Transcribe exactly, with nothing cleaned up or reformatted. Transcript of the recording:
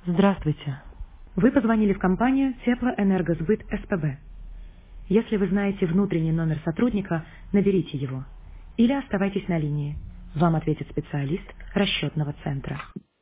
Здравствуйте. Вы позвонили в компанию Теплоэнергосбыт СПБ. Если вы знаете внутренний номер сотрудника, наберите его. Или оставайтесь на линии. Вам ответит специалист расчетного центра.